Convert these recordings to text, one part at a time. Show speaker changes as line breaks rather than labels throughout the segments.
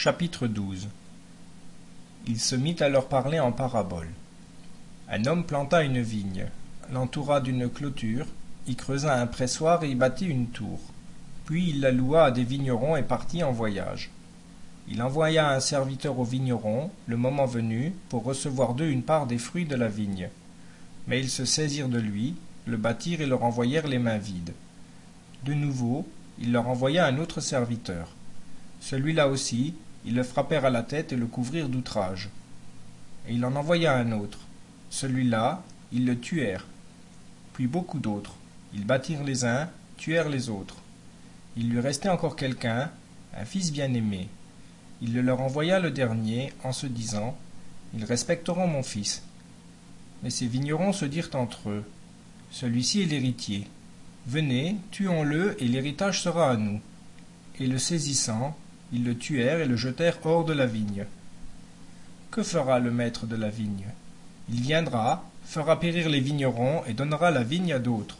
Chapitre 12. Il se mit à leur parler en paraboles. Un homme planta une vigne, l'entoura d'une clôture, y creusa un pressoir et y bâtit une tour. Puis il la loua à des vignerons et partit en voyage. Il envoya un serviteur aux vignerons, le moment venu, pour recevoir d'eux une part des fruits de la vigne. Mais ils se saisirent de lui, le battirent et le renvoyèrent les mains vides. De nouveau, il leur envoya un autre serviteur. Celui-là aussi, ils le frappèrent à la tête et le couvrirent d'outrages. Et il en envoya un autre. Celui-là, ils le tuèrent. Puis beaucoup d'autres. Ils battirent les uns, tuèrent les autres. Il lui restait encore quelqu'un, un fils bien-aimé. Il le leur envoya le dernier, en se disant, « Ils respecteront mon fils. » Mais ces vignerons se dirent entre eux, « Celui-ci est l'héritier. Venez, tuons-le, et l'héritage sera à nous. » Et le saisissant, ils le tuèrent et le jetèrent hors de la vigne. Que fera le maître de la vigne? Il viendra, fera périr les vignerons et donnera la vigne à d'autres.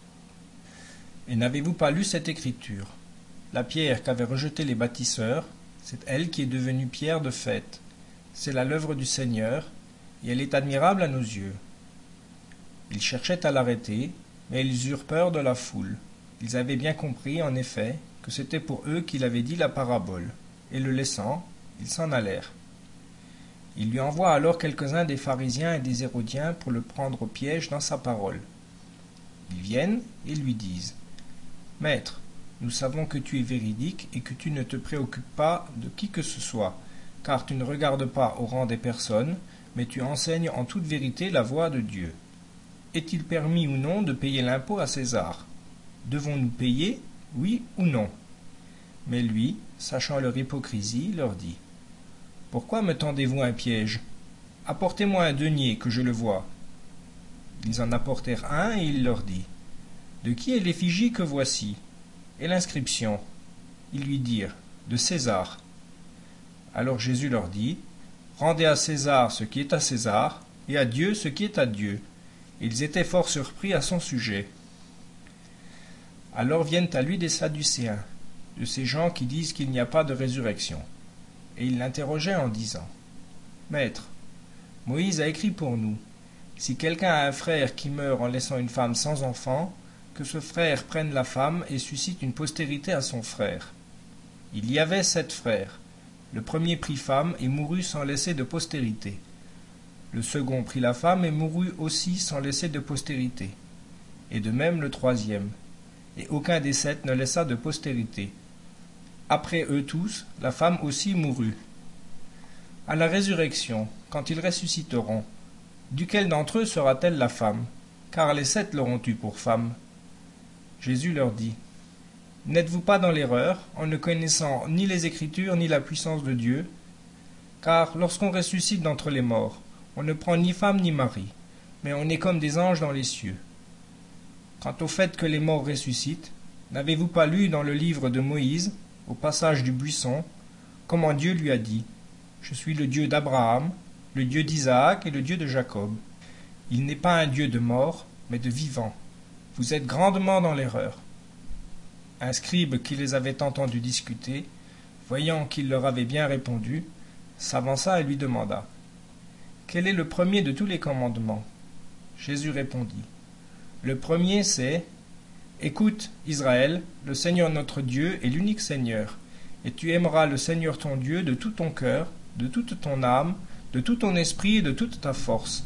Et n'avez-vous pas lu cette écriture? La pierre qu'avaient rejetée les bâtisseurs, c'est elle qui est devenue pierre de fête. C'est là l'œuvre du Seigneur, et elle est admirable à nos yeux. Ils cherchaient à l'arrêter, mais ils eurent peur de la foule. Ils avaient bien compris, en effet, que c'était pour eux qu'il avait dit la parabole, et le laissant, ils s'en allèrent. Il lui envoie alors quelques-uns des pharisiens et des hérodiens pour le prendre au piège dans sa parole. Ils viennent et lui disent, « Maître, nous savons que tu es véridique et que tu ne te préoccupes pas de qui que ce soit, car tu ne regardes pas au rang des personnes, mais tu enseignes en toute vérité la voie de Dieu. Est-il permis ou non de payer l'impôt à César? Devons-nous payer, oui ou non? » Mais lui, sachant leur hypocrisie, leur dit, « Pourquoi me tendez-vous un piège? Apportez-moi un denier, que je le voie. » Ils en apportèrent un, et il leur dit, « De qui est l'effigie que voici? Et l'inscription? » Ils lui dirent, « De César. » Alors Jésus leur dit, « Rendez à César ce qui est à César, et à Dieu ce qui est à Dieu. » Ils étaient fort surpris à son sujet. Alors viennent à lui des Sadducéens, de ces gens qui disent qu'il n'y a pas de résurrection. Et ils l'interrogeaient en disant, « Maître, Moïse a écrit pour nous, si quelqu'un a un frère qui meurt en laissant une femme sans enfant, que ce frère prenne la femme et suscite une postérité à son frère. Il y avait 7 frères. Le premier prit femme et mourut sans laisser de postérité. Le second prit la femme et mourut aussi sans laisser de postérité. Et de même le troisième. Et aucun des 7 ne laissa de postérité. Après eux tous, la femme aussi mourut. À la résurrection, quand ils ressusciteront, duquel d'entre eux sera-t-elle la femme? Car les 7 l'auront eue pour femme. » Jésus leur dit, « N'êtes-vous pas dans l'erreur, en ne connaissant ni les Écritures ni la puissance de Dieu? Car lorsqu'on ressuscite d'entre les morts, on ne prend ni femme ni mari, mais on est comme des anges dans les cieux. Quant au fait que les morts ressuscitent, n'avez-vous pas lu dans le livre de Moïse, au passage du buisson, comment Dieu lui a dit, « Je suis le Dieu d'Abraham, le Dieu d'Isaac et le Dieu de Jacob. » Il n'est pas un Dieu de mort, mais de vivants. Vous êtes grandement dans l'erreur. Un scribe qui les avait entendus discuter, voyant qu'il leur avait bien répondu, s'avança et lui demanda, « Quel est le premier de tous les commandements? » Jésus répondit, « Le premier c'est, « Écoute, Israël, le Seigneur notre Dieu est l'unique Seigneur, et tu aimeras le Seigneur ton Dieu de tout ton cœur, de toute ton âme, de tout ton esprit et de toute ta force.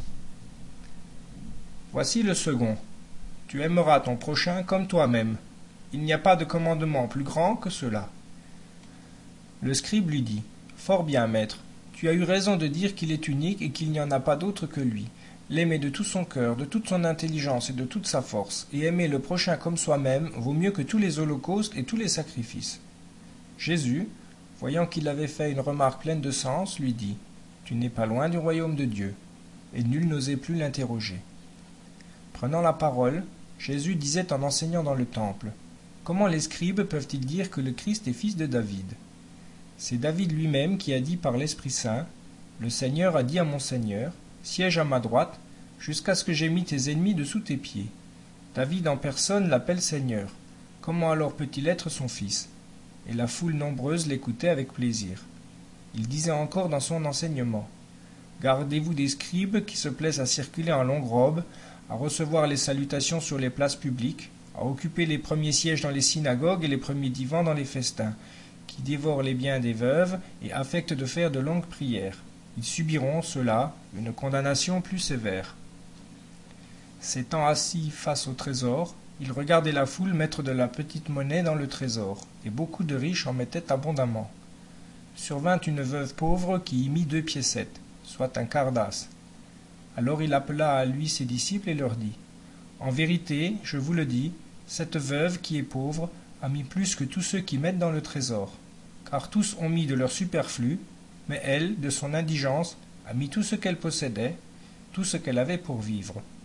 Voici le second. Tu aimeras ton prochain comme toi-même. Il n'y a pas de commandement plus grand que cela. » Le scribe lui dit, « Fort bien, maître, tu as eu raison de dire qu'il est unique et qu'il n'y en a pas d'autre que lui. L'aimer de tout son cœur, de toute son intelligence et de toute sa force, et aimer le prochain comme soi-même, vaut mieux que tous les holocaustes et tous les sacrifices. » Jésus, voyant qu'il avait fait une remarque pleine de sens, lui dit, « Tu n'es pas loin du royaume de Dieu. » Et nul n'osait plus l'interroger. Prenant la parole, Jésus disait en enseignant dans le temple, « Comment les scribes peuvent-ils dire que le Christ est fils de David? C'est David lui-même qui a dit par l'Esprit Saint, « Le Seigneur a dit à mon Seigneur, siège à ma droite, jusqu'à ce que j'aie mis tes ennemis dessous tes pieds. » David en personne l'appelle Seigneur. Comment alors peut-il être son fils? Et la foule nombreuse l'écoutait avec plaisir. Il disait encore dans son enseignement: Gardez-vous des scribes qui se plaisent à circuler en longue robe, à recevoir les salutations sur les places publiques, à occuper les premiers sièges dans les synagogues et les premiers divans dans les festins, qui dévorent les biens des veuves et affectent de faire de longues prières. Ils subiront, ceux-là, une condamnation plus sévère. S'étant assis face au trésor, il regardait la foule mettre de la petite monnaie dans le trésor, et beaucoup de riches en mettaient abondamment. Survint une veuve pauvre qui y mit 2 piécettes, soit un quart d'as. Alors il appela à lui ses disciples et leur dit: En vérité, je vous le dis, cette veuve qui est pauvre a mis plus que tous ceux qui mettent dans le trésor, car tous ont mis de leur superflu, mais elle, de son indigence, a mis tout ce qu'elle possédait, tout ce qu'elle avait pour vivre.